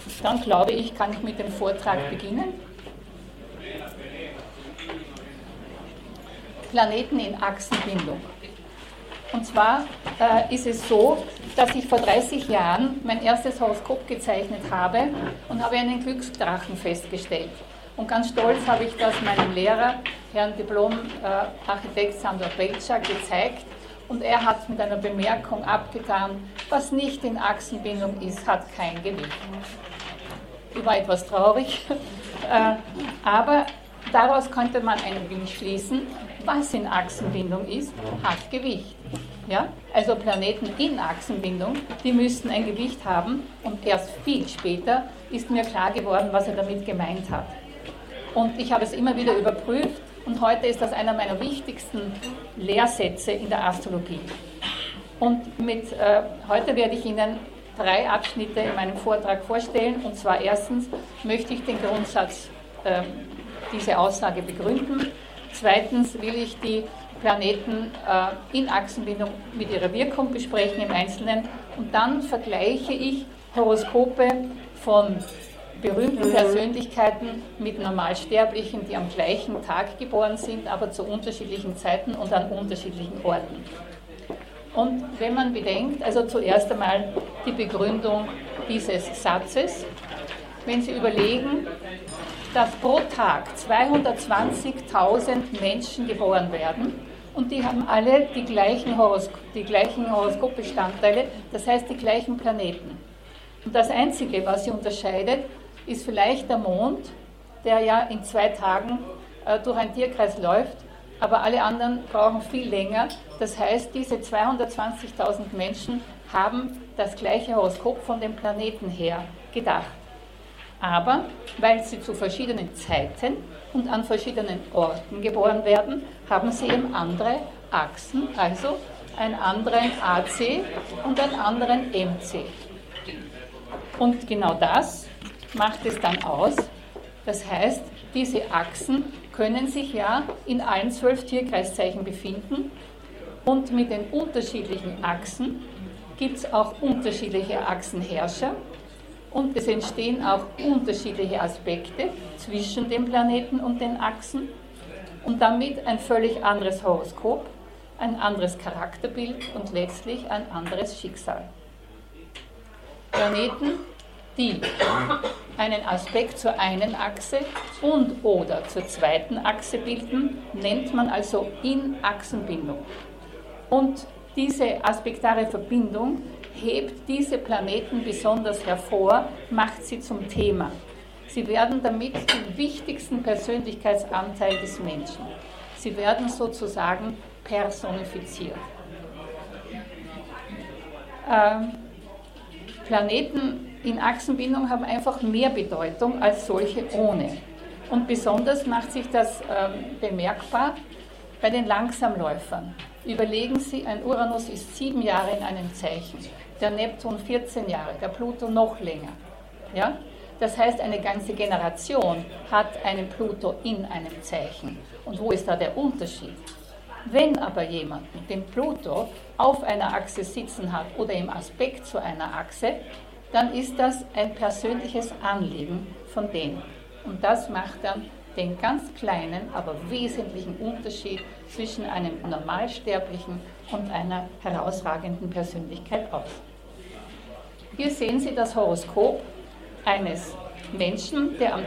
Dann glaube ich, kann ich mit dem Vortrag beginnen. Planeten in Achsenbindung. Und zwar ist es so, dass ich vor 30 Jahren mein erstes Horoskop gezeichnet habe und habe einen Glücksdrachen festgestellt. Und ganz stolz habe ich das meinem Lehrer, Herrn Diplom-Architekt Sandor Belcher, gezeigt. Und er hat mit einer Bemerkung abgetan, was nicht in Achsenbindung ist, hat kein Gewicht. Ich war etwas traurig, aber daraus konnte man eigentlich schließen, was in Achsenbindung ist, hat Gewicht. Ja? Also Planeten in Achsenbindung, die müssten ein Gewicht haben und erst viel später ist mir klar geworden, was er damit gemeint hat. Und ich habe es immer wieder überprüft und heute ist das einer meiner wichtigsten Lehrsätze in der Astrologie. Und heute werde ich Ihnen 3 Abschnitte in meinem Vortrag vorstellen. Und zwar erstens möchte ich den Grundsatz, diese Aussage begründen. Zweitens will ich die Planeten in Achsenbindung mit ihrer Wirkung besprechen im Einzelnen. Und dann vergleiche ich Horoskope von berühmten Persönlichkeiten mit Normalsterblichen, die am gleichen Tag geboren sind, aber zu unterschiedlichen Zeiten und an unterschiedlichen Orten. Und wenn man bedenkt, also zuerst einmal die Begründung dieses Satzes, wenn Sie überlegen, dass pro Tag 220.000 Menschen geboren werden und die haben alle die gleichen Horoskopbestandteile, das heißt die gleichen Planeten. Und das Einzige, was sie unterscheidet, ist vielleicht der Mond, der ja in 2 Tagen durch einen Tierkreis läuft, aber alle anderen brauchen viel länger. Das heißt, diese 220.000 Menschen haben das gleiche Horoskop von den Planeten her gedacht. Aber weil sie zu verschiedenen Zeiten und an verschiedenen Orten geboren werden, haben sie eben andere Achsen, also einen anderen AC und einen anderen MC. Und genau das macht es dann aus. Das heißt, diese Achsen können sich ja in allen 12 Tierkreiszeichen befinden und mit den unterschiedlichen Achsen gibt es auch unterschiedliche Achsenherrscher und es entstehen auch unterschiedliche Aspekte zwischen den Planeten und den Achsen und damit ein völlig anderes Horoskop, ein anderes Charakterbild und letztlich ein anderes Schicksal. Planeten, die einen Aspekt zur einen Achse und oder zur zweiten Achse bilden, nennt man also in Achsenbindung. Und diese aspektare Verbindung hebt diese Planeten besonders hervor, macht sie zum Thema. Sie werden damit den wichtigsten Persönlichkeitsanteil des Menschen. Sie werden sozusagen personifiziert. Planeten in Achsenbindung haben einfach mehr Bedeutung als solche ohne. Und besonders macht sich das bemerkbar bei den Langsamläufern. Überlegen Sie, ein Uranus ist 7 Jahre in einem Zeichen, der Neptun 14 Jahre, der Pluto noch länger. Ja? Das heißt, eine ganze Generation hat einen Pluto in einem Zeichen. Und wo ist da der Unterschied? Wenn aber jemand den Pluto auf einer Achse sitzen hat oder im Aspekt zu einer Achse, dann ist das ein persönliches Anliegen von denen. Und das macht dann den ganz kleinen, aber wesentlichen Unterschied zwischen einem Normalsterblichen und einer herausragenden Persönlichkeit aus. Hier sehen Sie das Horoskop eines Menschen, der am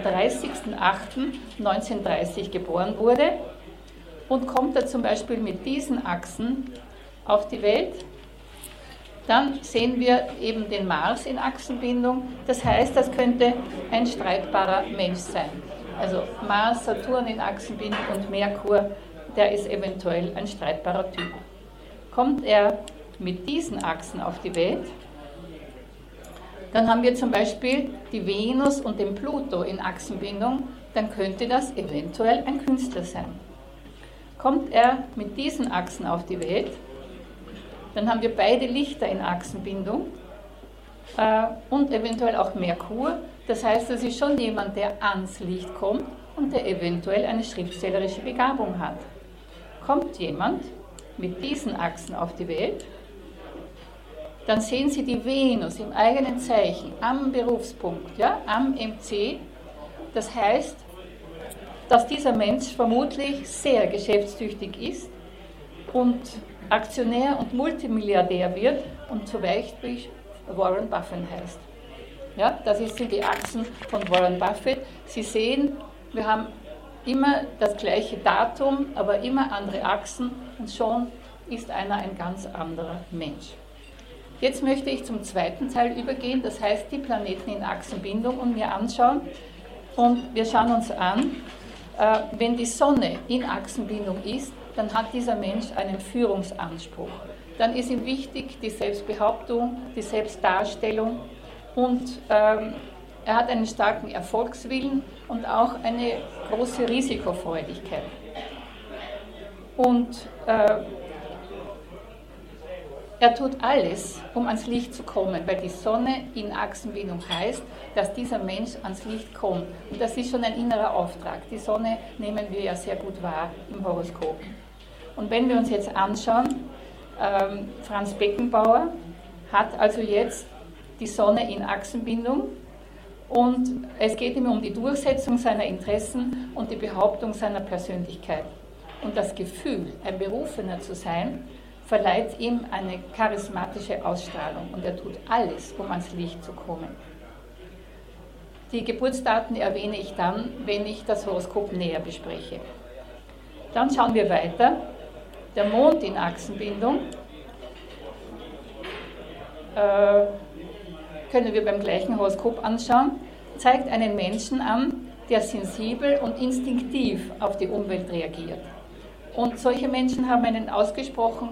30.08.1930 geboren wurde. Und kommt er zum Beispiel mit diesen Achsen auf die Welt, dann sehen wir eben den Mars in Achsenbindung. Das heißt, das könnte ein streitbarer Mensch sein. Also Mars, Saturn in Achsenbindung und Merkur, der ist eventuell ein streitbarer Typ. Kommt er mit diesen Achsen auf die Welt, dann haben wir zum Beispiel die Venus und den Pluto in Achsenbindung, dann könnte das eventuell ein Künstler sein. Kommt er mit diesen Achsen auf die Welt, dann haben wir beide Lichter in Achsenbindung und eventuell auch Merkur. Das heißt, das ist schon jemand, der ans Licht kommt und der eventuell eine schriftstellerische Begabung hat. Kommt jemand mit diesen Achsen auf die Welt, dann sehen Sie die Venus im eigenen Zeichen am Berufspunkt, ja, am MC. Das heißt, dass dieser Mensch vermutlich sehr geschäftstüchtig ist und Aktionär und Multimilliardär wird und zum Beispiel Warren Buffett heißt. Ja, das sind die Achsen von Warren Buffett. Sie sehen, wir haben immer das gleiche Datum, aber immer andere Achsen und schon ist einer ein ganz anderer Mensch. Jetzt möchte ich zum zweiten Teil übergehen, das heißt die Planeten in Achsenbindung und mir anschauen. Und wir schauen uns an, wenn die Sonne in Achsenbindung ist, dann hat dieser Mensch einen Führungsanspruch. Dann ist ihm wichtig die Selbstbehauptung, die Selbstdarstellung und er hat einen starken Erfolgswillen und auch eine große Risikofreudigkeit. Und er tut alles, um ans Licht zu kommen, weil die Sonne in Achsenbindung heißt, dass dieser Mensch ans Licht kommt. Und das ist schon ein innerer Auftrag. Die Sonne nehmen wir ja sehr gut wahr im Horoskop. Und wenn wir uns jetzt anschauen, Franz Beckenbauer hat also jetzt die Sonne in Achsenbindung und es geht ihm um die Durchsetzung seiner Interessen und die Behauptung seiner Persönlichkeit. Und das Gefühl, ein Berufener zu sein, verleiht ihm eine charismatische Ausstrahlung und er tut alles, um ans Licht zu kommen. Die Geburtsdaten erwähne ich dann, wenn ich das Horoskop näher bespreche. Dann schauen wir weiter. Der Mond in Achsenbindung können wir beim gleichen Horoskop anschauen, zeigt einen Menschen an, der sensibel und instinktiv auf die Umwelt reagiert. Und solche Menschen haben ein ausgesprochenes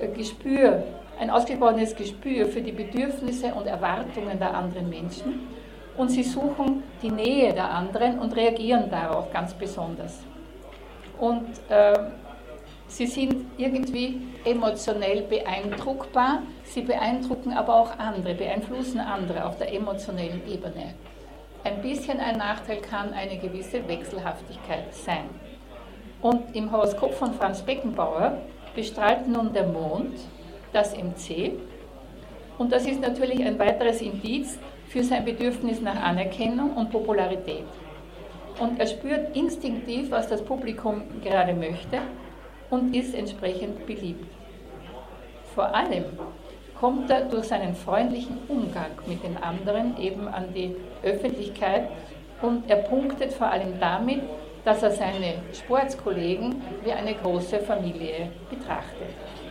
Gespür für die Bedürfnisse und Erwartungen der anderen Menschen und sie suchen die Nähe der anderen und reagieren darauf ganz besonders. Und sie sind irgendwie emotionell beeindruckbar, sie beeindrucken aber auch andere, beeinflussen andere auf der emotionellen Ebene. Ein bisschen ein Nachteil kann eine gewisse Wechselhaftigkeit sein. Und im Horoskop von Franz Beckenbauer bestrahlt nun der Mond das MC und das ist natürlich ein weiteres Indiz für sein Bedürfnis nach Anerkennung und Popularität. Und er spürt instinktiv, was das Publikum gerade möchte und ist entsprechend beliebt. Vor allem kommt er durch seinen freundlichen Umgang mit den anderen eben an die Öffentlichkeit und er punktet vor allem damit, dass er seine Sportskollegen wie eine große Familie betrachtet.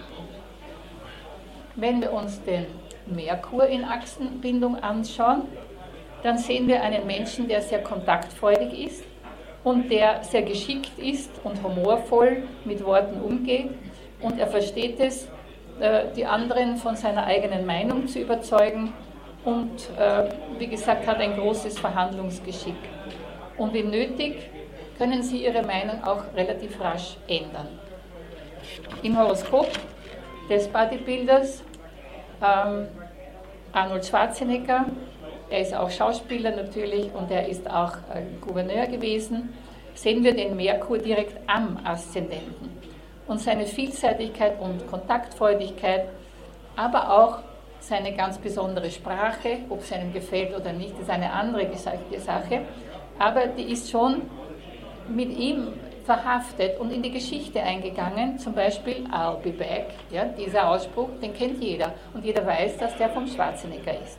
Wenn wir uns den Merkur in Achsenbindung anschauen, dann sehen wir einen Menschen, der sehr kontaktfreudig ist und der sehr geschickt ist und humorvoll mit Worten umgeht und er versteht es, die anderen von seiner eigenen Meinung zu überzeugen und, wie gesagt, hat ein großes Verhandlungsgeschick. Und wenn nötig, können Sie Ihre Meinung auch relativ rasch ändern. Im Horoskop des Bodybuilders Arnold Schwarzenegger, er ist auch Schauspieler natürlich und er ist auch Gouverneur gewesen, sehen wir den Merkur direkt am Aszendenten. Und seine Vielseitigkeit und Kontaktfreudigkeit, aber auch seine ganz besondere Sprache, ob es einem gefällt oder nicht, ist eine andere Sache, aber die ist schon mit ihm verhaftet und in die Geschichte eingegangen, zum Beispiel I'll be back, ja, dieser Ausspruch, den kennt jeder und jeder weiß, dass der vom Schwarzenegger ist.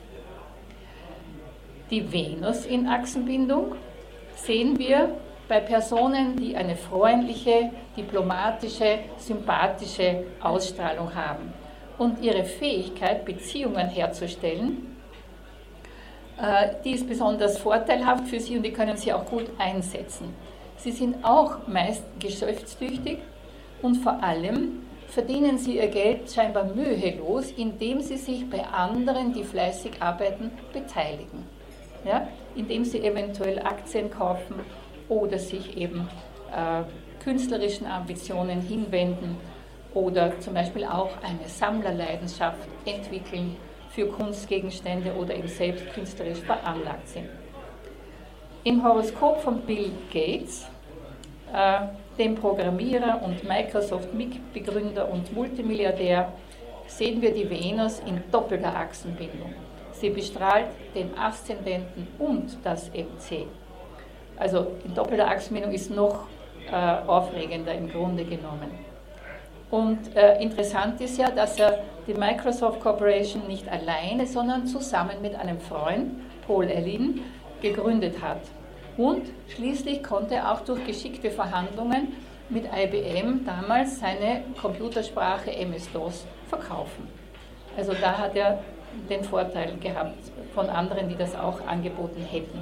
Die Venus in Achsenbindung sehen wir bei Personen, die eine freundliche, diplomatische, sympathische Ausstrahlung haben und ihre Fähigkeit, Beziehungen herzustellen, die ist besonders vorteilhaft für sie und die können sie auch gut einsetzen. Sie sind auch meist geschäftstüchtig und vor allem verdienen sie ihr Geld scheinbar mühelos, indem sie sich bei anderen, die fleißig arbeiten, beteiligen. Ja? Indem sie eventuell Aktien kaufen oder sich eben künstlerischen Ambitionen hinwenden oder zum Beispiel auch eine Sammlerleidenschaft entwickeln für Kunstgegenstände oder eben selbst künstlerisch veranlagt sind. Im Horoskop von Bill Gates, dem Programmierer und Microsoft-Mitbegründer und Multimilliardär, sehen wir die Venus in doppelter Achsenbindung. Sie bestrahlt den Aszendenten und das MC. Also in doppelter Achsenbindung ist noch aufregender im Grunde genommen. Und interessant ist ja, dass er die Microsoft Corporation nicht alleine, sondern zusammen mit einem Freund, Paul Allen, gegründet hat. Und schließlich konnte er auch durch geschickte Verhandlungen mit IBM damals seine Computersprache MS-DOS verkaufen. Also da hat er den Vorteil gehabt von anderen, die das auch angeboten hätten.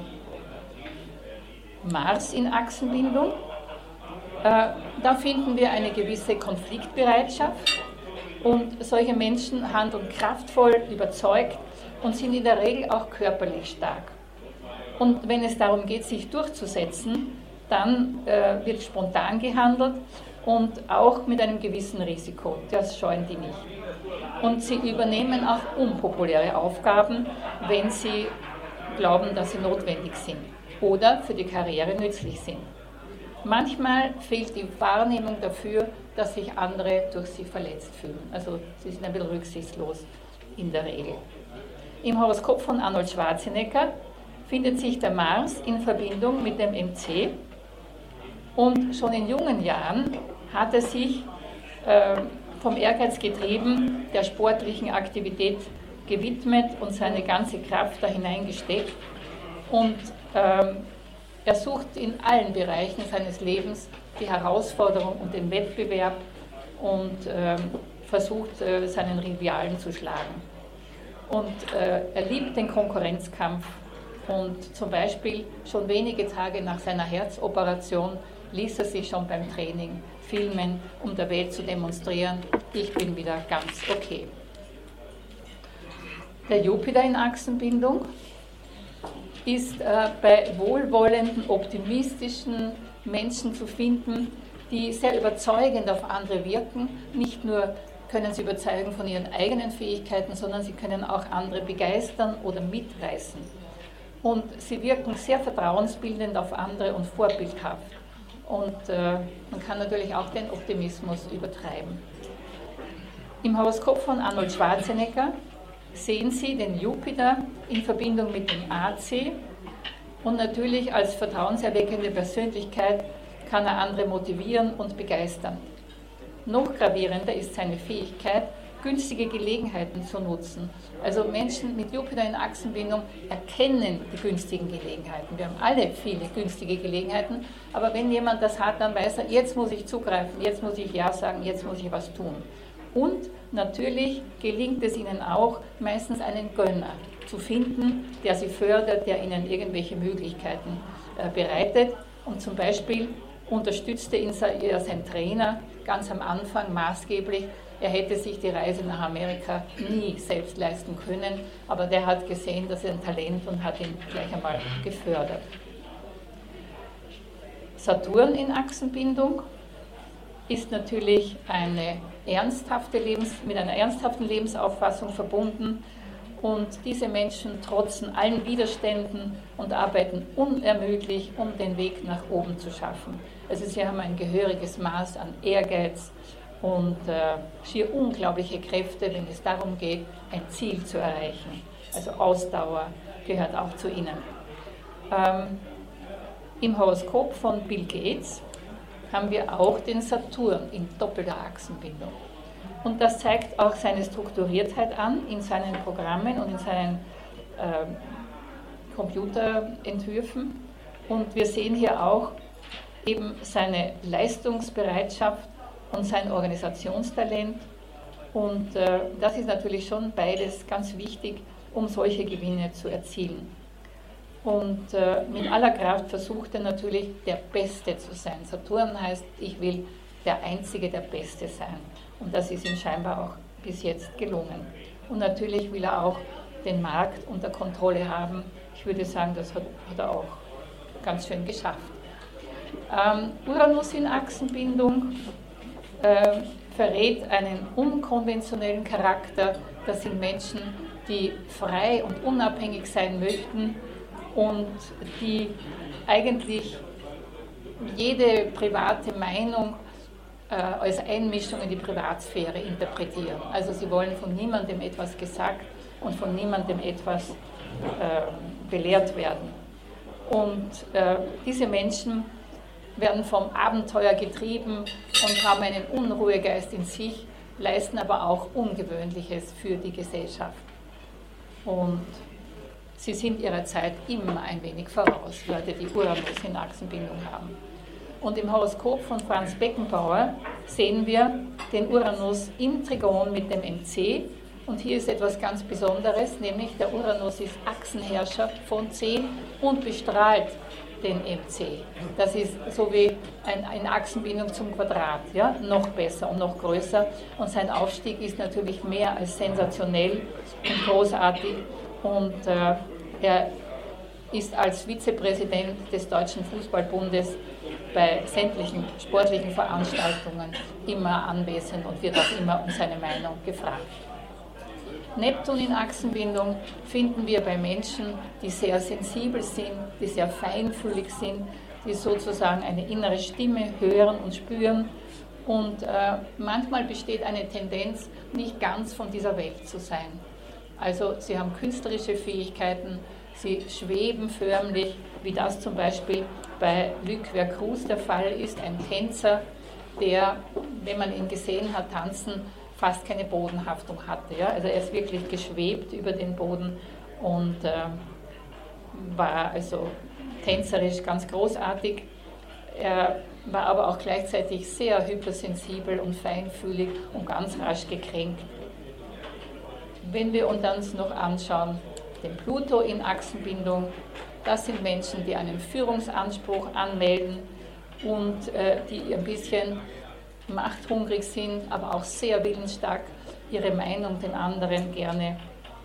Mars in Achsenbindung. Da finden wir eine gewisse Konfliktbereitschaft und solche Menschen handeln kraftvoll, überzeugt und sind in der Regel auch körperlich stark. Und wenn es darum geht, sich durchzusetzen, dann wird spontan gehandelt und auch mit einem gewissen Risiko. Das scheuen die nicht. Und sie übernehmen auch unpopuläre Aufgaben, wenn sie glauben, dass sie notwendig sind oder für die Karriere nützlich sind. Manchmal fehlt die Wahrnehmung dafür, dass sich andere durch sie verletzt fühlen. Also sie sind ein bisschen rücksichtslos in der Regel. Im Horoskop von Arnold Schwarzenegger findet sich der Mars in Verbindung mit dem MC und schon in jungen Jahren hat er sich vom Ehrgeiz getrieben, der sportlichen Aktivität gewidmet und seine ganze Kraft da hineingesteckt und er sucht in allen Bereichen seines Lebens die Herausforderung und den Wettbewerb und versucht, seinen Rivalen zu schlagen. Und er liebt den Konkurrenzkampf und zum Beispiel schon wenige Tage nach seiner Herzoperation ließ er sich schon beim Training filmen, um der Welt zu demonstrieren, ich bin wieder ganz okay. Der Jupiter in Achsenbindung ist bei wohlwollenden, optimistischen Menschen zu finden, die sehr überzeugend auf andere wirken. Nicht nur können sie überzeugen von ihren eigenen Fähigkeiten, sondern sie können auch andere begeistern oder mitreißen. Und sie wirken sehr vertrauensbildend auf andere und vorbildhaft. Und man kann natürlich auch den Optimismus übertreiben. Im Horoskop von Arnold Schwarzenegger sehen Sie den Jupiter in Verbindung mit dem AC und natürlich als vertrauenserweckende Persönlichkeit kann er andere motivieren und begeistern. Noch gravierender ist seine Fähigkeit, günstige Gelegenheiten zu nutzen. Also Menschen mit Jupiter in Achsenbindung erkennen die günstigen Gelegenheiten. Wir haben alle viele günstige Gelegenheiten, aber wenn jemand das hat, dann weiß er, jetzt muss ich zugreifen, jetzt muss ich Ja sagen, jetzt muss ich was tun. Und natürlich gelingt es ihnen auch, meistens einen Gönner zu finden, der sie fördert, der ihnen irgendwelche Möglichkeiten bereitet. Und zum Beispiel unterstützte ihn sein Trainer ganz am Anfang maßgeblich. Er hätte sich die Reise nach Amerika nie selbst leisten können, aber der hat gesehen, dass er ein Talent und hat ihn gleich einmal gefördert. Saturn in Achsenbindung ist natürlich mit einer ernsthaften Lebensauffassung verbunden und diese Menschen trotzen allen Widerständen und arbeiten unermüdlich, um den Weg nach oben zu schaffen. Also sie haben ein gehöriges Maß an Ehrgeiz und schier unglaubliche Kräfte, wenn es darum geht, ein Ziel zu erreichen. Also Ausdauer gehört auch zu ihnen. Im Horoskop von Bill Gates haben wir auch den Saturn in doppelter Achsenbindung. Und das zeigt auch seine Strukturiertheit an in seinen Programmen und in seinen Computerentwürfen. Und wir sehen hier auch eben seine Leistungsbereitschaft und sein Organisationstalent. Und das ist natürlich schon beides ganz wichtig, um solche Gewinne zu erzielen. Und mit aller Kraft versucht er natürlich, der Beste zu sein. Saturn heißt, ich will der Einzige, der Beste sein. Und das ist ihm scheinbar auch bis jetzt gelungen. Und natürlich will er auch den Markt unter Kontrolle haben. Ich würde sagen, das hat er auch ganz schön geschafft. Uranus in Achsenbindung verrät einen unkonventionellen Charakter. Das sind Menschen, die frei und unabhängig sein möchten und die eigentlich jede private Meinung als Einmischung in die Privatsphäre interpretieren. Also sie wollen von niemandem etwas gesagt und von niemandem etwas belehrt werden. Und diese Menschen werden vom Abenteuer getrieben und haben einen Unruhegeist in sich, leisten aber auch Ungewöhnliches für die Gesellschaft. Und sie sind ihrer Zeit immer ein wenig voraus, Leute, die Uranus in Achsenbindung haben. Und im Horoskop von Franz Beckenbauer sehen wir den Uranus im Trigon mit dem MC. Und hier ist etwas ganz Besonderes, nämlich der Uranus ist Achsenherrscher von 10 und bestrahlt den MC. Das ist so wie eine Achsenbindung zum Quadrat, ja? Noch besser und noch größer. Und sein Aufstieg ist natürlich mehr als sensationell und großartig. Und er ist als Vizepräsident des Deutschen Fußballbundes bei sämtlichen sportlichen Veranstaltungen immer anwesend und wird auch immer um seine Meinung gefragt. Neptun in Achsenbindung finden wir bei Menschen, die sehr sensibel sind, die sehr feinfühlig sind, die sozusagen eine innere Stimme hören und spüren. Und manchmal besteht eine Tendenz, nicht ganz von dieser Welt zu sein. Also sie haben künstlerische Fähigkeiten, sie schweben förmlich, wie das zum Beispiel bei Luc Vercruz der Fall ist, ein Tänzer, der, wenn man ihn gesehen hat, tanzen, fast keine Bodenhaftung hatte. Ja? Also er ist wirklich geschwebt über den Boden und war also tänzerisch ganz großartig. Er war aber auch gleichzeitig sehr hypersensibel und feinfühlig und ganz rasch gekränkt. Wenn wir uns dann noch anschauen, den Pluto in Achsenbindung, das sind Menschen, die einen Führungsanspruch anmelden und die ein bisschen machthungrig sind, aber auch sehr willensstark ihre Meinung den anderen gerne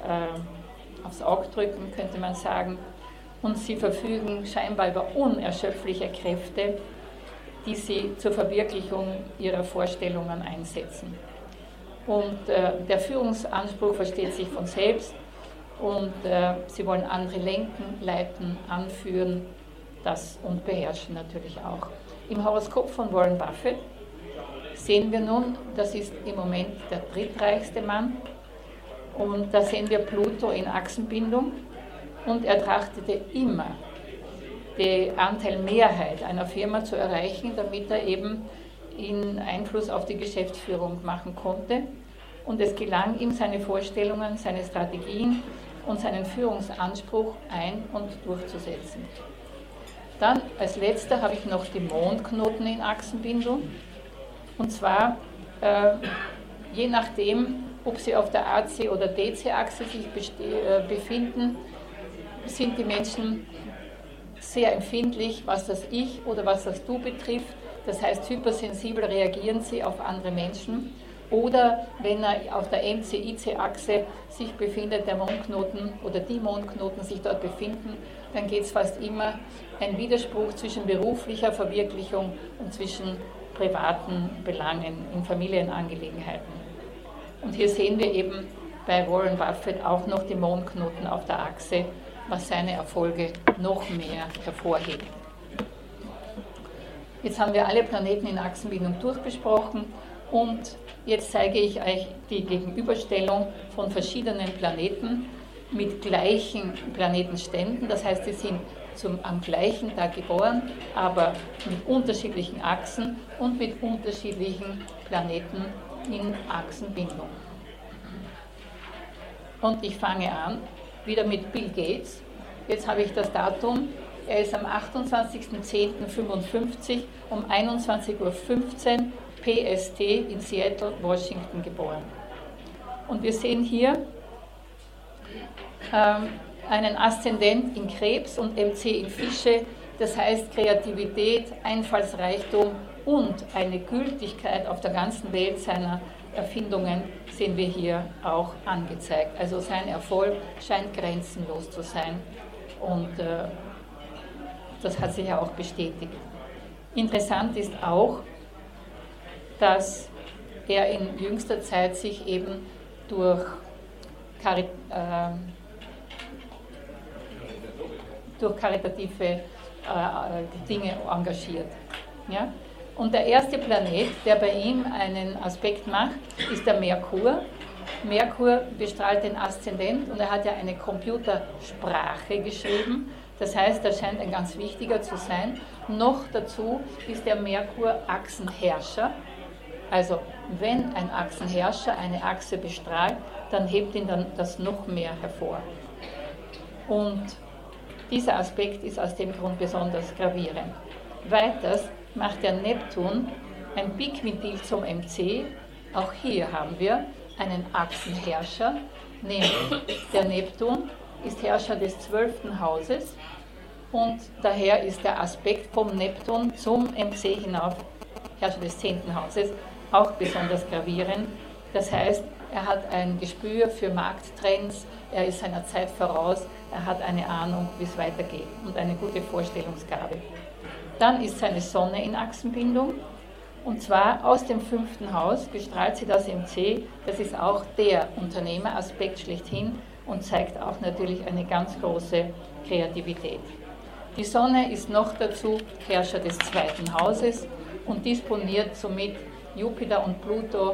aufs Auge drücken, könnte man sagen. Und sie verfügen scheinbar über unerschöpfliche Kräfte, die sie zur Verwirklichung ihrer Vorstellungen einsetzen. Und der Führungsanspruch versteht sich von selbst und sie wollen andere lenken, leiten, anführen, das und beherrschen natürlich auch. Im Horoskop von Warren Buffett sehen wir nun, das ist im Moment der drittreichste Mann und da sehen wir Pluto in Achsenbindung und er trachtete immer, die Anteilmehrheit einer Firma zu erreichen, damit er eben Einfluss auf die Geschäftsführung machen konnte und es gelang ihm, seine Vorstellungen, seine Strategien und seinen Führungsanspruch ein- und durchzusetzen. Dann als letzter habe ich noch die Mondknoten in Achsenbindung. Und zwar, je nachdem, ob sie auf der AC- oder DC-Achse sich befinden, sind die Menschen sehr empfindlich, was das Ich oder was das Du betrifft. Das heißt, hypersensibel reagieren sie auf andere Menschen. Oder wenn er auf der MC-IC-Achse sich befindet, der Mondknoten oder die Mondknoten sich dort befinden, dann geht es fast immer ein Widerspruch zwischen beruflicher Verwirklichung und zwischen privaten Belangen in Familienangelegenheiten. Und hier sehen wir eben bei Warren Buffett auch noch die Mondknoten auf der Achse, was seine Erfolge noch mehr hervorhebt. Jetzt haben wir alle Planeten in Achsenbindung durchbesprochen und jetzt zeige ich euch die Gegenüberstellung von verschiedenen Planeten mit gleichen Planetenständen. Das heißt, sie sind am gleichen Tag geboren, aber mit unterschiedlichen Achsen und mit unterschiedlichen Planeten in Achsenbindung. Und ich fange an, wieder mit Bill Gates. Jetzt habe ich das Datum. Er ist am 28.10.55 um 21:15 Uhr PST in Seattle, Washington geboren. Und wir sehen hier einen Aszendent in Krebs und MC in Fische, das heißt Kreativität, Einfallsreichtum und eine Gültigkeit auf der ganzen Welt seiner Erfindungen sehen wir hier auch angezeigt. Also sein Erfolg scheint grenzenlos zu sein und das hat sich ja auch bestätigt. Interessant ist auch, dass er in jüngster Zeit sich eben durch karitative Dinge engagiert. Ja? Und der erste Planet, der bei ihm einen Aspekt macht, ist der Merkur. Merkur bestrahlt den Aszendent und er hat ja eine Computersprache geschrieben. Das heißt, er scheint ein ganz wichtiger zu sein. Noch dazu ist der Merkur Achsenherrscher. Also wenn ein Achsenherrscher eine Achse bestrahlt, dann hebt ihn dann das noch mehr hervor. Und dieser Aspekt ist aus dem Grund besonders gravierend. Weiters macht der Neptun ein Biquintil zum MC. Auch hier haben wir einen Achsenherrscher, nämlich der Neptun ist Herrscher des 12. Hauses und daher ist der Aspekt vom Neptun zum MC hinauf, Herrscher des 10. Hauses, auch besonders gravierend. Das heißt, er hat ein Gespür für Markttrends, er ist seiner Zeit voraus, er hat eine Ahnung, wie es weitergeht und eine gute Vorstellungsgabe. Dann ist seine Sonne in Achsenbindung und zwar aus dem 5. Haus bestrahlt sie das MC, das ist auch der Unternehmeraspekt schlechthin und zeigt auch natürlich eine ganz große Kreativität. Die Sonne ist noch dazu Herrscher des 2. Hauses und disponiert somit Jupiter und Pluto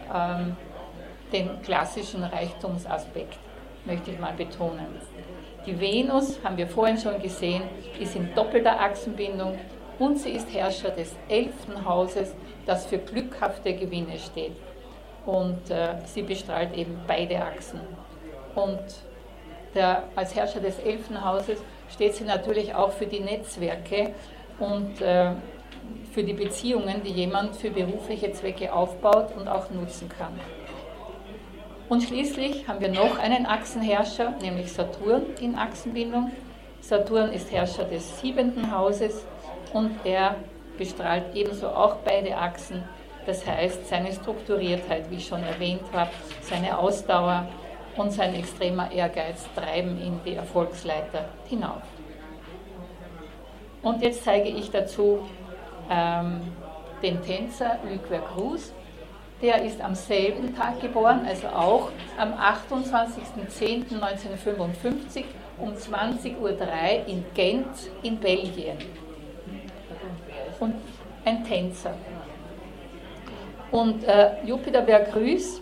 den klassischen Reichtumsaspekt, möchte ich mal betonen. Die Venus, haben wir vorhin schon gesehen, ist in doppelter Achsenbindung und sie ist Herrscher des 11. Hauses, das für glückhafte Gewinne steht. Und sie bestrahlt eben beide Achsen. Und als Herrscher des 11. Hauses steht sie natürlich auch für die Netzwerke und für die Beziehungen, die jemand für berufliche Zwecke aufbaut und auch nutzen kann. Und schließlich haben wir noch einen Achsenherrscher, nämlich Saturn in Achsenbindung. Saturn ist Herrscher des 7. Hauses und er bestrahlt ebenso auch beide Achsen. Das heißt, seine Strukturiertheit, wie ich schon erwähnt habe, seine Ausdauer und sein extremer Ehrgeiz treiben ihn die Erfolgsleiter hinauf. Und jetzt zeige ich dazu den Tänzer Luc Vercruz. Der ist am selben Tag geboren, also auch am 28.10.1955 um 20:03 Uhr in Gent in Belgien. Und ein Tänzer. Und Jupiter Vercruz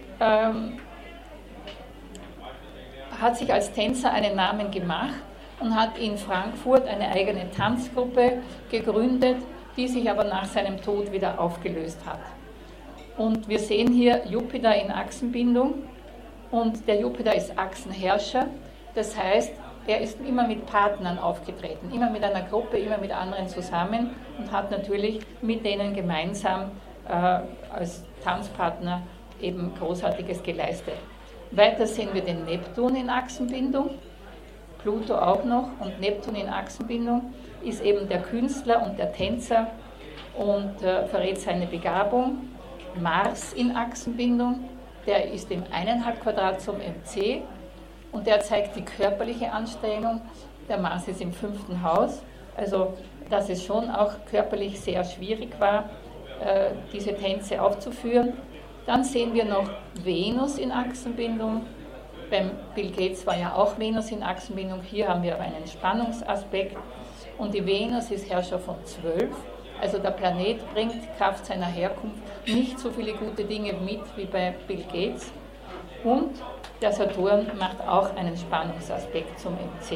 hat sich als Tänzer einen Namen gemacht und hat in Frankfurt eine eigene Tanzgruppe gegründet, die sich aber nach seinem Tod wieder aufgelöst hat. Und wir sehen hier Jupiter in Achsenbindung und der Jupiter ist Achsenherrscher. Das heißt, er ist immer mit Partnern aufgetreten, immer mit einer Gruppe, immer mit anderen zusammen und hat natürlich mit denen gemeinsam als Tanzpartner eben Großartiges geleistet. Weiter sehen wir den Neptun in Achsenbindung, Pluto auch noch und Neptun in Achsenbindung ist eben der Künstler und der Tänzer und verrät seine Begabung. Mars in Achsenbindung, der ist im 1,5 Quadrat zum MC und der zeigt die körperliche Anstrengung. Der Mars ist im 5. Haus, also dass es schon auch körperlich sehr schwierig war, diese Tänze aufzuführen. Dann sehen wir noch Venus in Achsenbindung. Beim Bill Gates war ja auch Venus in Achsenbindung. Hier haben wir aber einen Spannungsaspekt. Und die Venus ist Herrscher von 12. Also der Planet bringt Kraft seiner Herkunft nicht so viele gute Dinge mit wie bei Bill Gates. Und der Saturn macht auch einen Spannungsaspekt zum MC.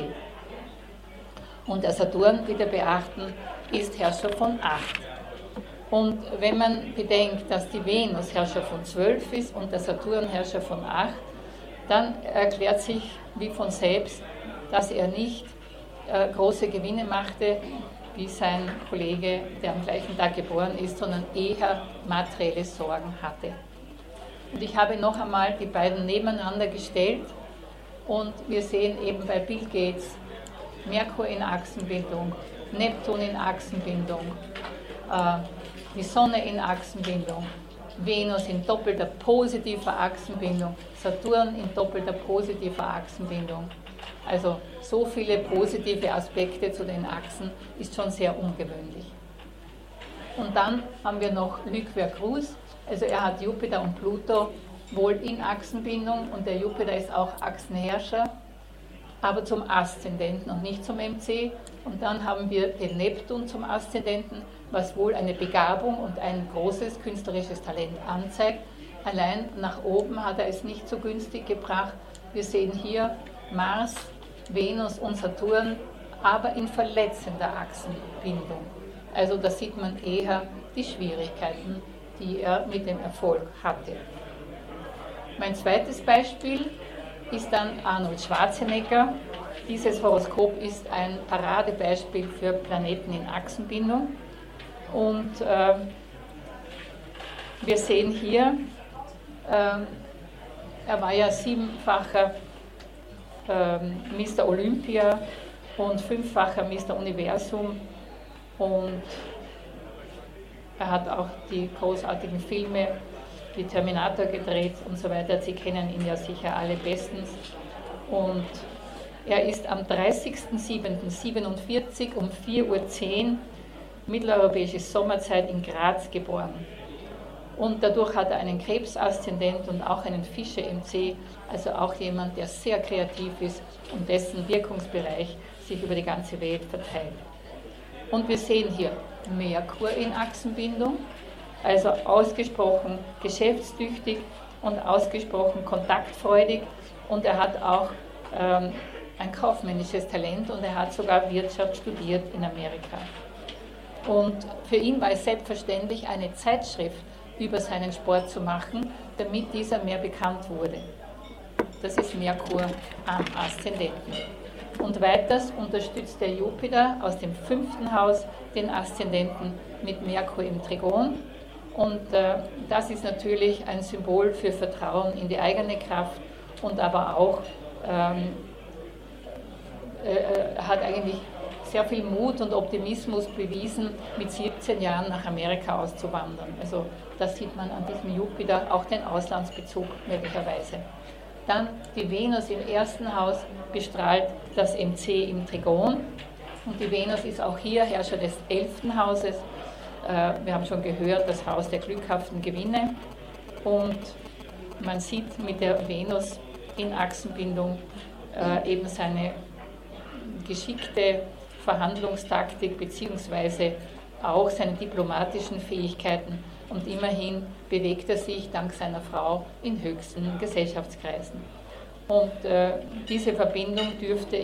Und der Saturn, bitte beachten, ist Herrscher von 8. Und wenn man bedenkt, dass die Venus Herrscher von 12 ist und der Saturn Herrscher von 8, dann erklärt sich wie von selbst, dass er nicht große Gewinne machte, wie sein Kollege, der am gleichen Tag geboren ist, sondern eher materielle Sorgen hatte. Und ich habe noch einmal die beiden nebeneinander gestellt und wir sehen eben bei Bill Gates Merkur in Achsenbindung, Neptun in Achsenbindung, die Sonne in Achsenbindung, Venus in doppelter positiver Achsenbindung, Saturn in doppelter positiver Achsenbindung. Also so viele positive Aspekte zu den Achsen ist schon sehr ungewöhnlich. Und dann haben wir noch Luc Vercruz, also er hat Jupiter und Pluto wohl in Achsenbindung und der Jupiter ist auch Achsenherrscher, aber zum Aszendenten und nicht zum MC. Und dann haben wir den Neptun zum Aszendenten, was wohl eine Begabung und ein großes künstlerisches Talent anzeigt. Allein nach oben hat er es nicht so günstig gebracht. Wir sehen hier Mars, Venus und Saturn, aber in verletzender Achsenbindung. Also da sieht man eher die Schwierigkeiten, die er mit dem Erfolg hatte. Mein zweites Beispiel ist dann Arnold Schwarzenegger. Dieses Horoskop ist ein Paradebeispiel für Planeten in Achsenbindung. Und wir sehen hier, er war ja 7-facher Mr. Olympia und 5-facher Mr. Universum. Und er hat auch die großartigen Filme wie Terminator gedreht und so weiter. Sie kennen ihn ja sicher alle bestens. Und er ist am 30.07.47 um 4:10 Uhr mitteleuropäische Sommerzeit in Graz geboren. Und dadurch hat er einen Krebsaszendent und auch einen Fische-MC, also auch jemand, der sehr kreativ ist und dessen Wirkungsbereich sich über die ganze Welt verteilt. Und wir sehen hier Merkur in Achsenbindung, also ausgesprochen geschäftstüchtig und ausgesprochen kontaktfreudig. Und er hat auch ein kaufmännisches Talent und er hat sogar Wirtschaft studiert in Amerika. Und für ihn war es selbstverständlich, eine Zeitschrift über seinen Sport zu machen, damit dieser mehr bekannt wurde. Das ist Merkur am Aszendenten. Und weiters unterstützt der Jupiter aus dem 5. Haus den Aszendenten mit Merkur im Trigon. Und das ist natürlich ein Symbol für Vertrauen in die eigene Kraft und aber auch hat eigentlich sehr viel Mut und Optimismus bewiesen, mit 17 Jahren nach Amerika auszuwandern. Also das sieht man an diesem Jupiter, auch den Auslandsbezug möglicherweise. Dann die Venus im 1. Haus bestrahlt das MC im Trigon. Und die Venus ist auch hier Herrscher des 11. Hauses. Wir haben schon gehört, das Haus der glückhaften Gewinne. Und man sieht mit der Venus in Achsenbindung eben seine geschickte Verhandlungstaktik beziehungsweise auch seine diplomatischen Fähigkeiten. Und immerhin bewegt er sich dank seiner Frau in höchsten Gesellschaftskreisen. Und diese Verbindung dürfte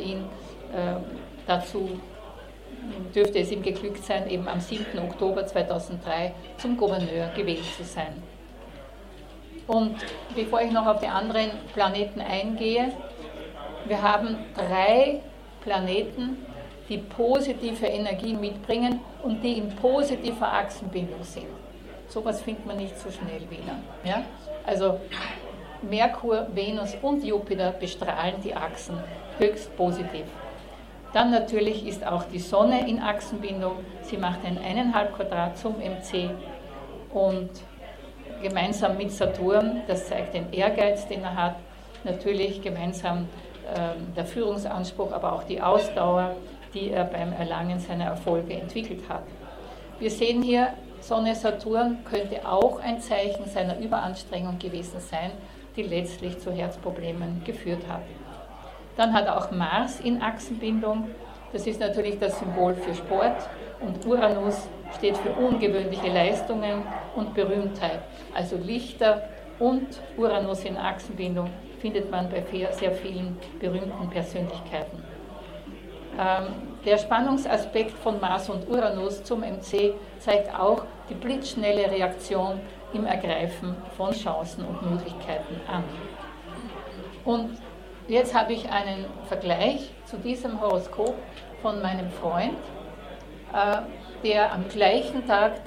es ihm geglückt sein, eben am 7. Oktober 2003 zum Gouverneur gewählt zu sein. Und bevor ich noch auf die anderen Planeten eingehe, wir haben 3 Planeten, die positive Energien mitbringen und die in positiver Achsenbindung sind. Sowas findet man nicht so schnell wieder. Ja? Also Merkur, Venus und Jupiter bestrahlen die Achsen höchst positiv. Dann natürlich ist auch die Sonne in Achsenbindung. Sie macht ein 1,5 Quadrat zum MC und gemeinsam mit Saturn, das zeigt den Ehrgeiz, den er hat, natürlich gemeinsam der Führungsanspruch, aber auch die Ausdauer, die er beim Erlangen seiner Erfolge entwickelt hat. Wir sehen hier, Sonne Saturn könnte auch ein Zeichen seiner Überanstrengung gewesen sein, die letztlich zu Herzproblemen geführt hat. Dann hat er auch Mars in Achsenbindung. Das ist natürlich das Symbol für Sport. Und Uranus steht für ungewöhnliche Leistungen und Berühmtheit. Also Lichter und Uranus in Achsenbindung findet man bei sehr vielen berühmten Persönlichkeiten. Der Spannungsaspekt von Mars und Uranus zum MC zeigt auch die blitzschnelle Reaktion im Ergreifen von Chancen und Möglichkeiten an. Und jetzt habe ich einen Vergleich zu diesem Horoskop von meinem Freund, der am gleichen Tag,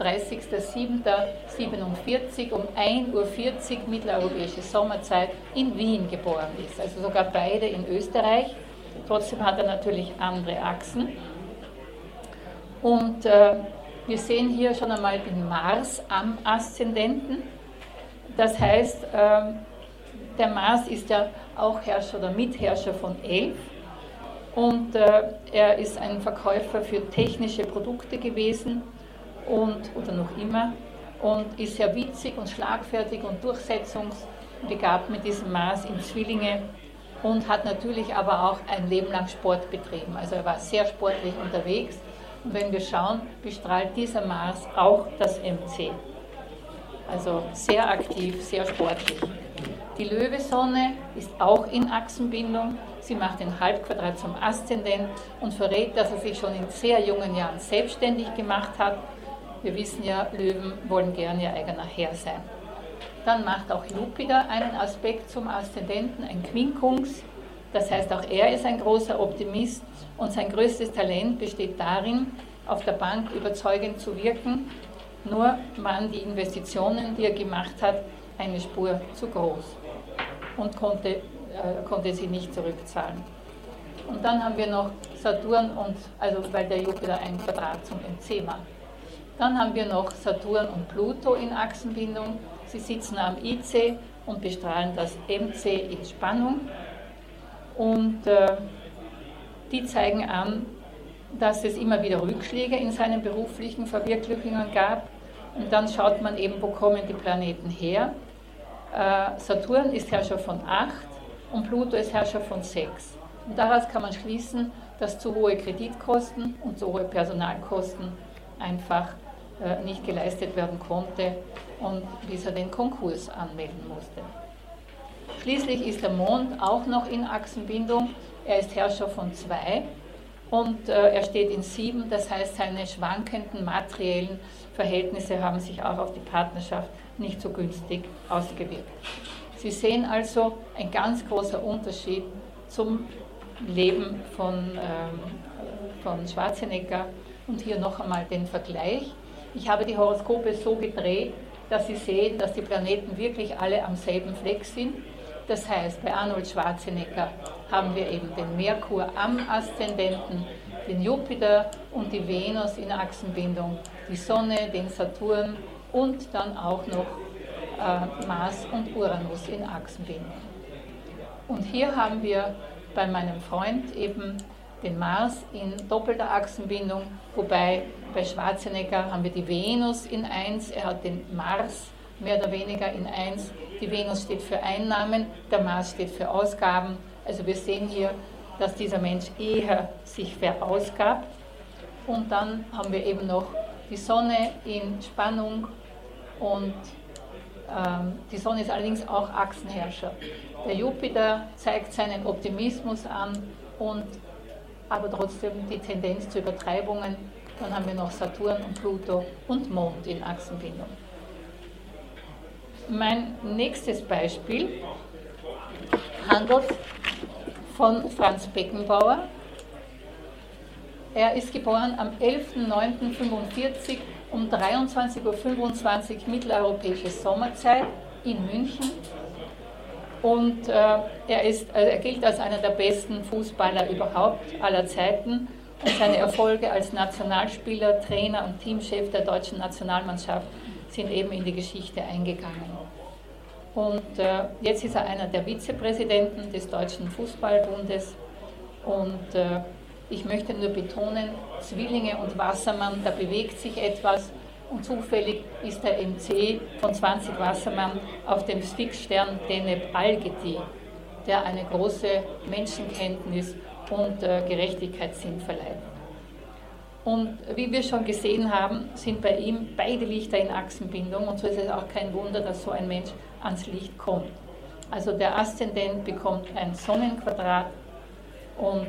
30.07.47 um 1:40 Uhr mitteleuropäische Sommerzeit in Wien geboren ist. Also sogar beide in Österreich. Trotzdem hat er natürlich andere Achsen. Und wir sehen hier schon einmal den Mars am Aszendenten. Das heißt, der Mars ist ja auch Herrscher oder Mitherrscher von 11. Und er ist ein Verkäufer für technische Produkte gewesen oder noch immer und ist sehr witzig und schlagfertig und durchsetzungsbegabt mit diesem Mars in Zwillinge. und hat natürlich aber auch ein Leben lang Sport betrieben. Also er war sehr sportlich unterwegs. Und wenn wir schauen, bestrahlt dieser Mars auch das MC. Also sehr aktiv, sehr sportlich. Die Löwesonne ist auch in Achsenbindung. Sie macht den Halbquadrat zum Aszendent und verrät, dass er sich schon in sehr jungen Jahren selbstständig gemacht hat. Wir wissen ja, Löwen wollen gerne ihr eigener Herr sein. Dann macht auch Jupiter einen Aspekt zum Aszendenten, ein Quincunx. Das heißt, auch er ist ein großer Optimist und sein größtes Talent besteht darin, auf der Bank überzeugend zu wirken. Nur waren die Investitionen, die er gemacht hat, eine Spur zu groß und konnte sie nicht zurückzahlen. Und dann haben wir noch Saturn, weil der Jupiter ein Quadrat zum MC macht. Dann haben wir noch Saturn und Pluto in Achsenbindung. Sie sitzen am IC und bestrahlen das MC in Spannung. Und die zeigen an, dass es immer wieder Rückschläge in seinen beruflichen Verwirklichungen gab. Und dann schaut man eben, wo kommen die Planeten her. Saturn ist Herrscher von 8 und Pluto ist Herrscher von 6. Und daraus kann man schließen, dass zu hohe Kreditkosten und zu hohe Personalkosten einfach nicht geleistet werden konnte und bis er den Konkurs anmelden musste. Schließlich ist der Mond auch noch in Achsenbindung. Er ist Herrscher von 2 und er steht in 7, das heißt, seine schwankenden materiellen Verhältnisse haben sich auch auf die Partnerschaft nicht so günstig ausgewirkt. Sie sehen also ein ganz großer Unterschied zum Leben von Schwarzenegger. Und hier noch einmal den Vergleich. Ich habe die Horoskope so gedreht, dass Sie sehen, dass die Planeten wirklich alle am selben Fleck sind. Das heißt, bei Arnold Schwarzenegger haben wir eben den Merkur am Aszendenten, den Jupiter und die Venus in Achsenbindung, die Sonne, den Saturn und dann auch noch Mars und Uranus in Achsenbindung. Und hier haben wir bei meinem Freund eben den Mars in doppelter Achsenbindung, wobei bei Schwarzenegger haben wir die Venus in 1, er hat den Mars mehr oder weniger in 1. Die Venus steht für Einnahmen, der Mars steht für Ausgaben. Also wir sehen hier, dass dieser Mensch eher sich verausgabt. Und dann haben wir eben noch die Sonne in Spannung und die Sonne ist allerdings auch Achsenherrscher. Der Jupiter zeigt seinen Optimismus an aber trotzdem die Tendenz zu Übertreibungen. Dann haben wir noch Saturn und Pluto und Mond in Achsenbindung. Mein nächstes Beispiel handelt von Franz Beckenbauer. Er ist geboren am 11.09.45 um 23.25 Uhr mitteleuropäische Sommerzeit in München. Und er gilt als einer der besten Fußballer überhaupt aller Zeiten. Und seine Erfolge als Nationalspieler, Trainer und Teamchef der deutschen Nationalmannschaft sind eben in die Geschichte eingegangen. Und jetzt ist er einer der Vizepräsidenten des Deutschen Fußballbundes. Und ich möchte nur betonen, Zwillinge und Wassermann, da bewegt sich etwas. Und zufällig ist der MC von 20 Wassermann auf dem Fixstern Deneb Algeti, der eine große Menschenkenntnis und Gerechtigkeitssinn verleiht. Und wie wir schon gesehen haben, sind bei ihm beide Lichter in Achsenbindung und so ist es auch kein Wunder, dass so ein Mensch ans Licht kommt. Also der Aszendent bekommt ein Sonnenquadrat und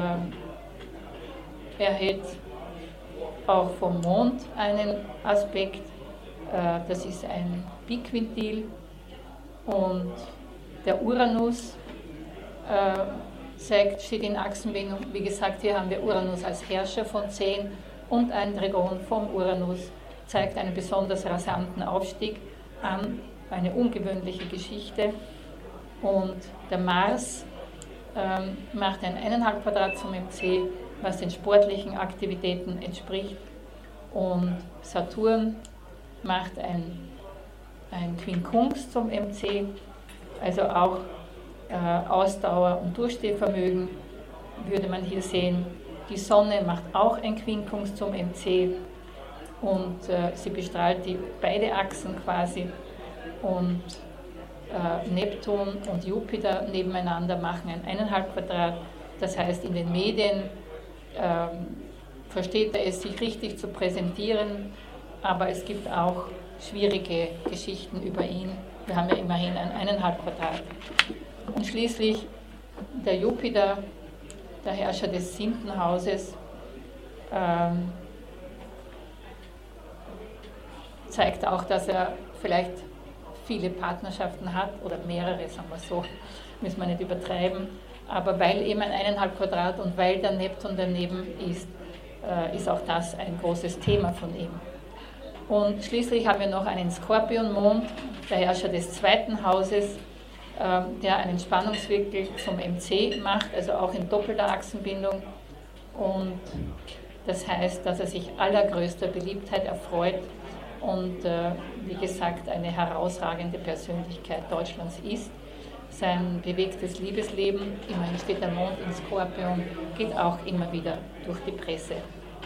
erhält auch vom Mond einen Aspekt, das ist ein Biquintil und der Uranus steht in Achsenbindung. Wie gesagt, hier haben wir Uranus als Herrscher von 10 und ein Trigon vom Uranus zeigt einen besonders rasanten Aufstieg an, eine ungewöhnliche Geschichte. Und der Mars macht ein 1,5 Quadrat zum MC, was den sportlichen Aktivitäten entspricht. Und Saturn macht ein Quincunx zum MC, also auch Ausdauer und Durchstehvermögen würde man hier sehen. Die Sonne macht auch ein Quincunx zum MC und sie bestrahlt beide Achsen quasi und Neptun und Jupiter nebeneinander machen ein 1,5 Quadrat. Das heißt, in den Medien versteht er es, sich richtig zu präsentieren, aber es gibt auch schwierige Geschichten über ihn. Wir haben ja immerhin ein 1,5 Quadrat. Und schließlich der Jupiter, der Herrscher des 7. Hauses, zeigt auch, dass er vielleicht viele Partnerschaften hat, oder mehrere, sagen wir so, müssen wir nicht übertreiben. Aber weil eben ein 1,5 Quadrat und weil der Neptun daneben ist, ist auch das ein großes Thema von ihm. Und schließlich haben wir noch einen Skorpionmond, der Herrscher des 2. Hauses, der einen Spannungswinkel zum MC macht, also auch in doppelter Achsenbindung. Und das heißt, dass er sich allergrößter Beliebtheit erfreut und, wie gesagt, eine herausragende Persönlichkeit Deutschlands ist. Sein bewegtes Liebesleben, immerhin steht der Mond in Skorpion, geht auch immer wieder durch die Presse.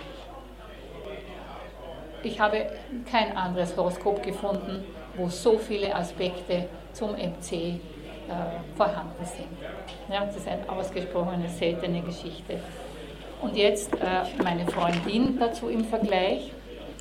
Ich habe kein anderes Horoskop gefunden, wo so viele Aspekte zum MC vorhanden sind. Ja, das ist eine ausgesprochene, seltene Geschichte. Und jetzt meine Freundin dazu im Vergleich.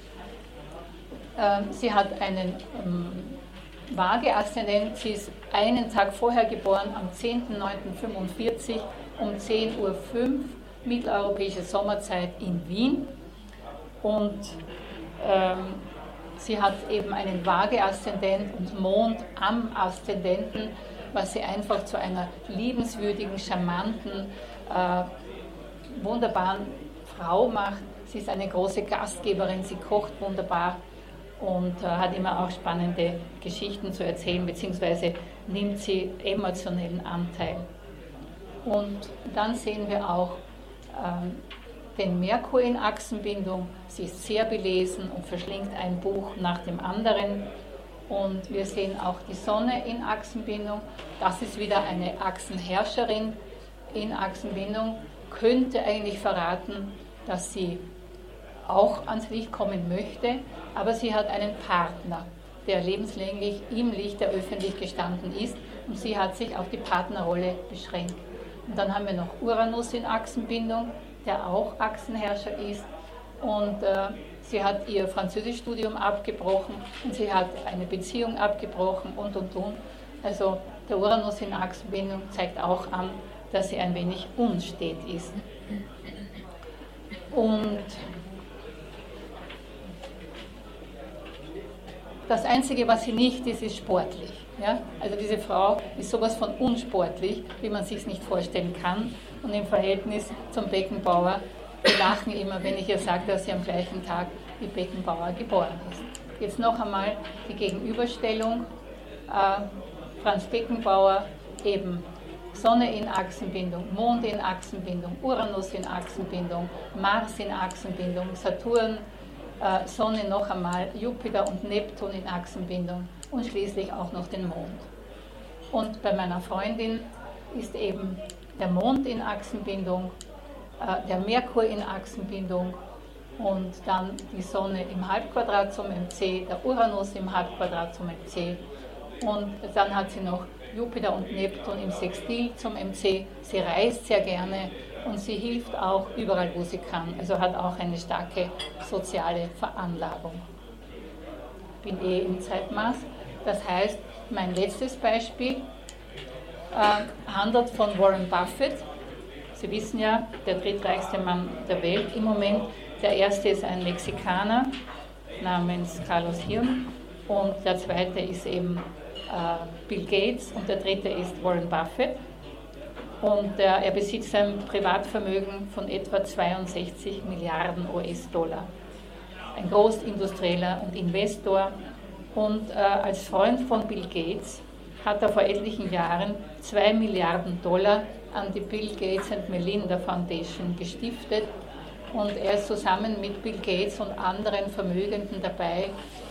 Sie hat einen Waage-Aszendent, sie ist einen Tag vorher geboren, am 10.09.45 um 10.05 Uhr, mitteleuropäische Sommerzeit in Wien. Und sie hat eben einen Waage-Aszendent und Mond am Aszendenten, was sie einfach zu einer liebenswürdigen, charmanten, wunderbaren Frau macht. Sie ist eine große Gastgeberin, sie kocht wunderbar und hat immer auch spannende Geschichten zu erzählen, beziehungsweise nimmt sie emotionellen Anteil. Und dann sehen wir auch den Merkur in Achsenbindung. Sie ist sehr belesen und verschlingt ein Buch nach dem anderen. Und wir sehen auch die Sonne in Achsenbindung. Das ist wieder eine Achsenherrscherin in Achsenbindung. Könnte eigentlich verraten, dass sie auch ans Licht kommen möchte, aber sie hat einen Partner, der lebenslänglich im Licht der Öffentlichkeit gestanden ist, und sie hat sich auf die Partnerrolle beschränkt. Und dann haben wir noch Uranus in Achsenbindung, der auch Achsenherrscher ist, und sie hat ihr Französischstudium abgebrochen und sie hat eine Beziehung abgebrochen und. Also der Uranus in Achsenbindung zeigt auch an, dass sie ein wenig unstet ist. Und das Einzige, was sie nicht ist, ist sportlich. Ja? Also diese Frau ist sowas von unsportlich, wie man sich es nicht vorstellen kann. Und im Verhältnis zum Beckenbauer, wir lachen immer, wenn ich ihr sage, dass sie am gleichen Tag wie Beckenbauer geboren ist. Jetzt noch einmal die Gegenüberstellung. Franz Beckenbauer, eben Sonne in Achsenbindung, Mond in Achsenbindung, Uranus in Achsenbindung, Mars in Achsenbindung, Saturn, Sonne noch einmal, Jupiter und Neptun in Achsenbindung und schließlich auch noch den Mond. Und bei meiner Freundin ist eben der Mond in Achsenbindung, der Merkur in Achsenbindung und dann die Sonne im Halbquadrat zum MC, der Uranus im Halbquadrat zum MC und dann hat sie noch Jupiter und Neptun im Sextil zum MC. Sie reist sehr gerne und sie hilft auch überall, wo sie kann. Also hat auch eine starke soziale Veranlagung. Ich bin im Zeitmaß. Das heißt, mein letztes Beispiel handelt von Warren Buffett. Sie wissen ja, der drittreichste Mann der Welt im Moment. Der erste ist ein Mexikaner namens Carlos Hirn und der zweite ist eben Bill Gates und der dritte ist Warren Buffett. Und er besitzt ein Privatvermögen von etwa 62 Milliarden US-Dollar. Ein Großindustrieller und Investor. Und als Freund von Bill Gates hat er vor etlichen Jahren 2 Milliarden Dollar an die Bill Gates and Melinda Foundation gestiftet. Und er ist zusammen mit Bill Gates und anderen Vermögenden dabei,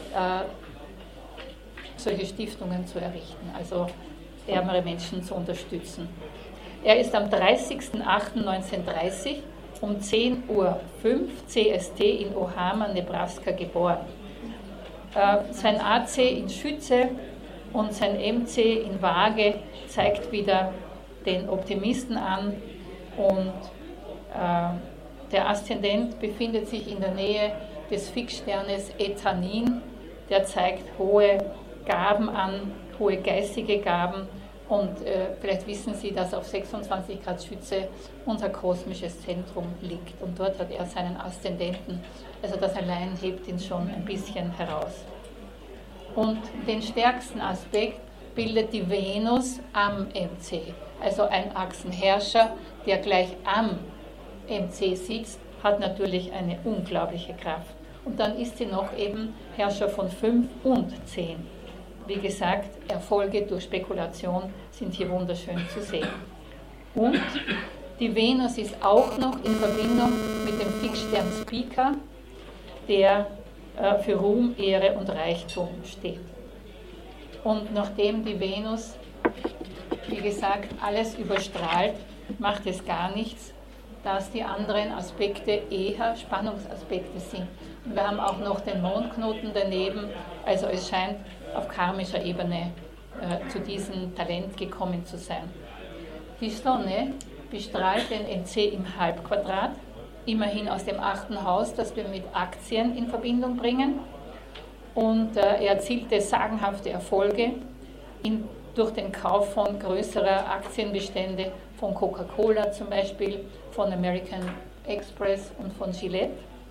solche Stiftungen zu errichten, also ärmere Menschen zu unterstützen. Er ist am 30.08.1930 um 10.05 Uhr CST in Omaha, Nebraska geboren. Sein AC in Schütze Und sein MC in Waage zeigt wieder den Optimisten an und der Aszendent befindet sich in der Nähe des Fixsternes Ethanin, der zeigt hohe Gaben an, hohe geistige Gaben und vielleicht wissen Sie, dass auf 26 Grad Schütze unser kosmisches Zentrum liegt und dort hat er seinen Aszendenten, also das allein hebt ihn schon ein bisschen heraus. Und den stärksten Aspekt bildet die Venus am MC, also ein Achsenherrscher, der gleich am MC sitzt, hat natürlich eine unglaubliche Kraft. Und dann ist sie noch eben Herrscher von 5 und 10. Wie gesagt, Erfolge durch Spekulation sind hier wunderschön zu sehen. Und die Venus ist auch noch in Verbindung mit dem Fixstern Spica, der für Ruhm, Ehre und Reichtum steht. Und nachdem die Venus, wie gesagt, alles überstrahlt, macht es gar nichts, dass die anderen Aspekte eher Spannungsaspekte sind. Und wir haben auch noch den Mondknoten daneben, also es scheint auf karmischer Ebene zu diesem Talent gekommen zu sein. Die Sonne bestrahlt den MC im Halbquadrat, immerhin aus dem 8. Haus, das wir mit Aktien in Verbindung bringen. Und er erzielte sagenhafte Erfolge durch den Kauf von größerer Aktienbestände von Coca-Cola zum Beispiel, von American Express und von Gillette.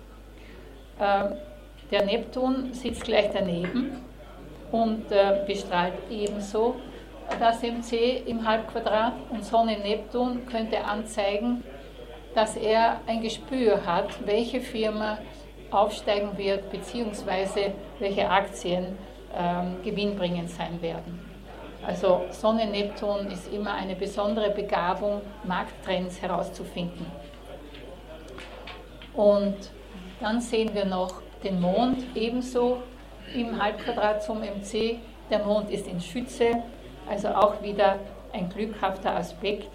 Der Neptun sitzt gleich daneben und bestrahlt ebenso das MC im Halbquadrat. Und Sonne-Neptun könnte anzeigen, dass er ein Gespür hat, welche Firma aufsteigen wird, beziehungsweise welche Aktien gewinnbringend sein werden. Also Sonne-Neptun ist immer eine besondere Begabung, Markttrends herauszufinden. Und dann sehen wir noch den Mond ebenso im Halbquadrat zum MC. Der Mond ist in Schütze, also auch wieder ein glückhafter Aspekt,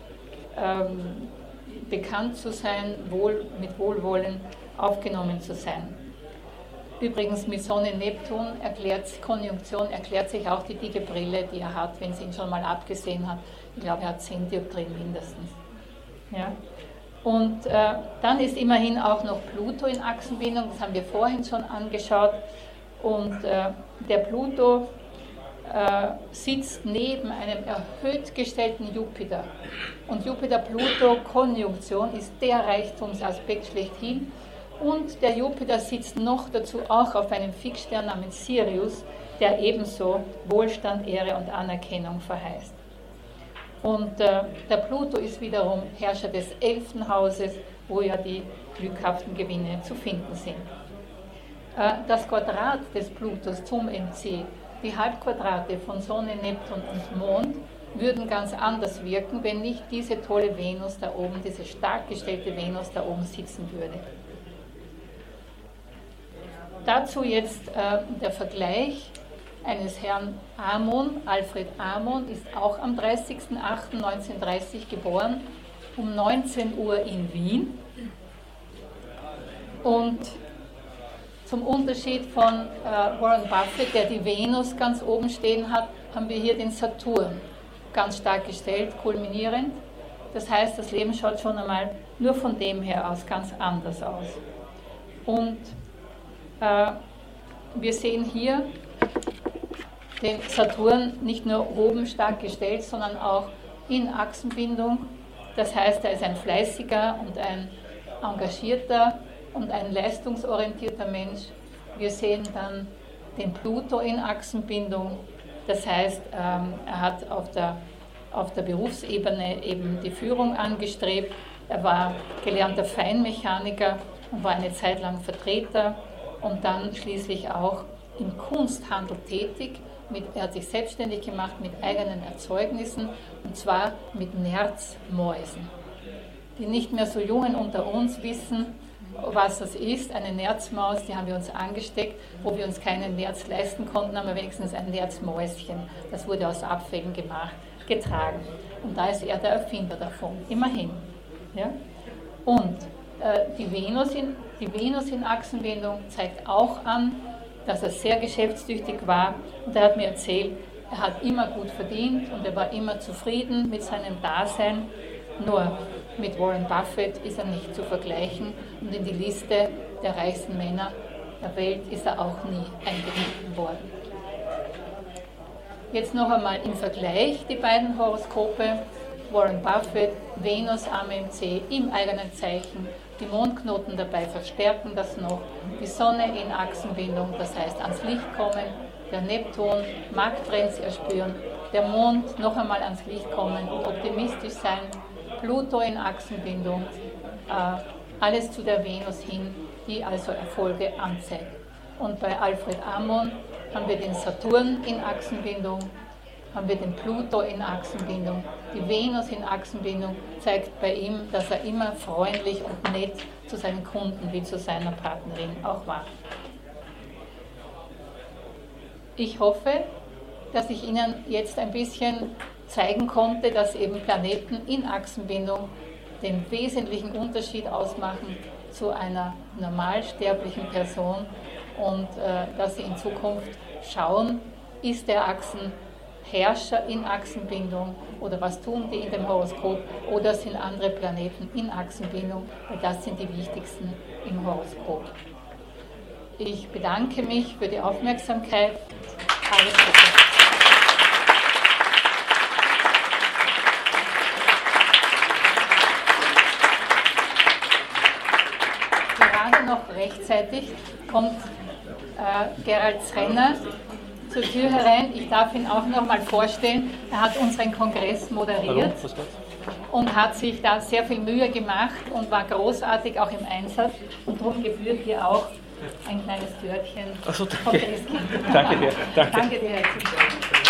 bekannt zu sein, mit Wohlwollen aufgenommen zu sein. Übrigens mit Sonne-Neptun Konjunktion erklärt sich auch die dicke Brille, die er hat, wenn sie ihn schon mal abgesehen hat. Ich glaube, er hat 10 Dioptrien mindestens. Ja. Und dann ist immerhin auch noch Pluto in Achsenbindung, das haben wir vorhin schon angeschaut. Und der Pluto sitzt neben einem erhöht gestellten Jupiter. Und Jupiter-Pluto-Konjunktion ist der Reichtumsaspekt schlechthin. Und der Jupiter sitzt noch dazu auch auf einem Fixstern namens Sirius, der ebenso Wohlstand, Ehre und Anerkennung verheißt. Und der Pluto ist wiederum Herrscher des 11. Hauses, wo ja die glückhaften Gewinne zu finden sind. Das Quadrat des Plutos zum MC, die Halbquadrate von Sonne, Neptun und Mond, würden ganz anders wirken, wenn nicht diese tolle Venus da oben, diese stark gestellte Venus da oben sitzen würde. Dazu jetzt der Vergleich eines Herrn Amon. Alfred Amon ist auch am 30.08.1930 geboren, um 19 Uhr in Wien. Und zum Unterschied von Warren Buffett, der die Venus ganz oben stehen hat, haben wir hier den Saturn ganz stark gestellt, kulminierend. Das heißt, das Leben schaut schon einmal nur von dem her aus ganz anders aus. Und wir sehen hier den Saturn nicht nur oben stark gestellt, sondern auch in Achsenbindung. Das heißt, er ist ein fleißiger und ein engagierter und ein leistungsorientierter Mensch. Wir sehen dann den Pluto in Achsenbindung. Das heißt, er hat auf der Berufsebene eben die Führung angestrebt. Er war gelernter Feinmechaniker und war eine Zeit lang Vertreter und dann schließlich auch im Kunsthandel tätig. Er hat sich selbstständig gemacht mit eigenen Erzeugnissen, und zwar mit Nerzmäusen. Die nicht mehr so Jungen unter uns wissen, was das ist. Eine Nerzmaus, die haben wir uns angesteckt, wo wir uns keinen Nerz leisten konnten, haben wir wenigstens ein Nerzmäuschen. Das wurde aus Abfällen gemacht, getragen. Und da ist er der Erfinder davon, immerhin. Ja? Und die Venus in Achsenbindung zeigt auch an, dass er sehr geschäftstüchtig war. Und er hat mir erzählt, Er hat immer gut verdient und er war immer zufrieden mit seinem Dasein. Nur mit Warren Buffett ist er nicht zu vergleichen und in die Liste der reichsten Männer der Welt ist er auch nie eingebunden worden. Jetzt noch einmal im Vergleich die beiden Horoskope. Warren Buffett, Venus am MC im eigenen Zeichen, die Mondknoten dabei verstärken das noch, die Sonne in Achsenbindung, das heißt ans Licht kommen, der Neptun, Markttrends erspüren, der Mond noch einmal ans Licht kommen und optimistisch sein, Pluto in Achsenbindung, alles zu der Venus hin, die also Erfolge anzeigt. Und bei Alfred Amon haben wir den Saturn in Achsenbindung, haben wir den Pluto in Achsenbindung. Die Venus in Achsenbindung zeigt bei ihm, dass er immer freundlich und nett zu seinen Kunden wie zu seiner Partnerin auch war. Ich hoffe, dass ich Ihnen jetzt ein bisschen zeigen konnte, dass eben Planeten in Achsenbindung den wesentlichen Unterschied ausmachen zu einer normalsterblichen Person und dass Sie in Zukunft schauen, ist der Achsenherrscher in Achsenbindung oder was tun die in dem Horoskop oder sind andere Planeten in Achsenbindung, weil das sind die wichtigsten im Horoskop. Ich bedanke mich für die Aufmerksamkeit. Alles Gute. Gerade noch rechtzeitig kommt Gerald Zrenner zur Tür herein. Ich darf ihn auch noch mal vorstellen. Er hat unseren Kongress moderiert und hat sich da sehr viel Mühe gemacht und war großartig auch im Einsatz. Und darum gebührt hier auch ein kleines Törtchen. Danke. Danke dir. Danke dir herzlich.